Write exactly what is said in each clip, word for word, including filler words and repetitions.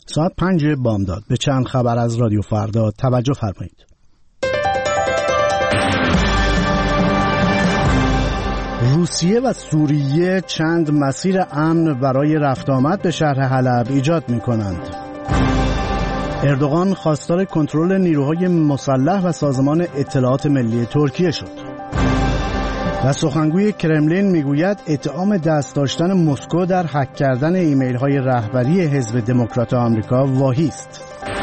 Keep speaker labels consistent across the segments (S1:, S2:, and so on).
S1: ساعت پنج بامداد به چند خبر از رادیو فردا توجه فرمایید. روسیه و سوریه چند مسیر امن برای رفت آمد به شهر حلب ایجاد می کنند. اردوغان خواستار کنترل نیروهای مسلح و سازمان اطلاعات ملی ترکیه شد. و سخنگوی کرملین میگوید اتهام دست داشتن مسکو در هک کردن ایمیل های رهبری حزب دموکرات آمریکا واهی است.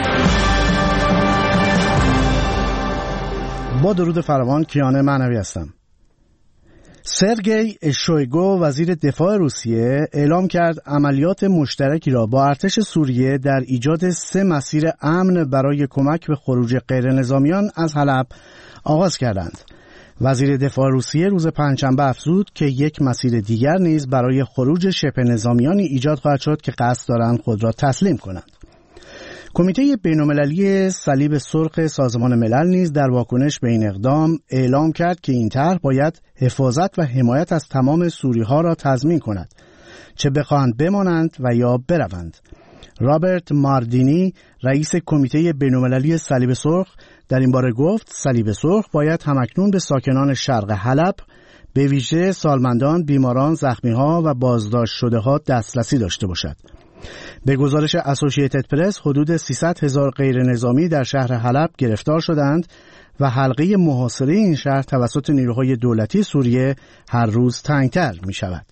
S1: با درود فراوان، کیانه معنوی هستم. سرگئی شویگو وزیر دفاع روسیه اعلام کرد عملیات مشترکی را با ارتش سوریه در ایجاد سه مسیر امن برای کمک به خروج غیرنظامیان از حلب آغاز کردند. وزیر دفاع روسیه روز پنجشنبه افزود که یک مسیر دیگر نیز برای خروج شبه نظامیانی ایجاد خواهد شد که قصد دارند خود را تسلیم کنند. کمیته بین‌المللی صلیب سرخ سازمان ملل نیز در واکنش به این اقدام اعلام کرد که این طرح باید حفاظت و حمایت از تمام سوری‌ها را تضمین کند، چه بخواهند بمانند و یا بروند. رابرت ماردینی رئیس کمیته بین‌المللی صلیب سرخ در این باره گفت صلیب سرخ باید همکنون به ساکنان شرق حلب، به ویژه سالمندان، بیماران، زخمی‌ها و بازداشت شده‌ها دسترسی داشته باشد. به گزارش اسوسییتد پرس حدود سیصد هزار غیر نظامی در شهر حلب گرفتار شدند و حلقه محاصره این شهر توسط نیروهای دولتی سوریه هر روز تنگتر می شود.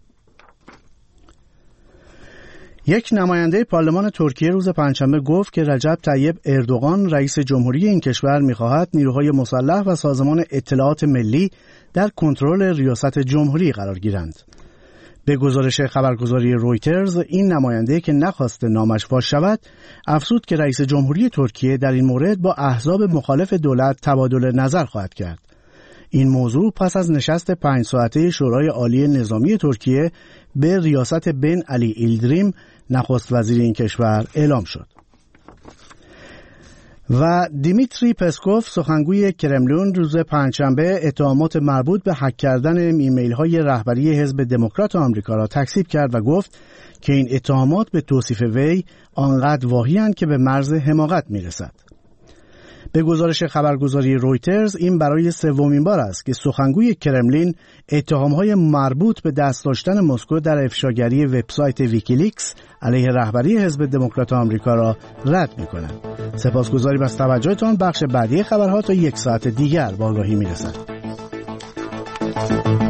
S1: یک نماینده پارلمان ترکیه روز پنجشنبه گفت که رجب طیب اردوغان رئیس جمهوری این کشور می‌خواهد نیروهای مسلح و سازمان اطلاعات ملی در کنترل ریاست جمهوری قرار گیرند. به گزارش خبرگزاری رویترز، این نماینده که نخواست نامش فاش شود، افزود که رئیس جمهوری ترکیه در این مورد با احزاب مخالف دولت تبادل نظر خواهد کرد. این موضوع پس از نشست پنج ساعته شورای عالی نظامی ترکیه به ریاست بن علی ایلدریم نخست وزیر این کشور اعلام شد. و دیمیتری پسکوف سخنگوی کرملین روز پنجشنبه اتهامات مربوط به هک کردن ایمیل های رهبری حزب دموکرات آمریکا را تکذیب کرد و گفت که این اتهامات به توصیف وی آنقدر واهی‌اند که به مرز حماقت می‌رسد. به گزارش خبرگزاری رویترز، این برای سومین بار است که سخنگوی کرملین اتهام‌های مربوط به دست داشتن مسکو در افشاگری وبسایت ویکیلیکس علیه رهبری حزب دموکرات آمریکا را رد می‌کند. سپاسگزاریم از توجهتان. بخش بعدی خبرها تا یک ساعت دیگر با آگاهی می‌رسد.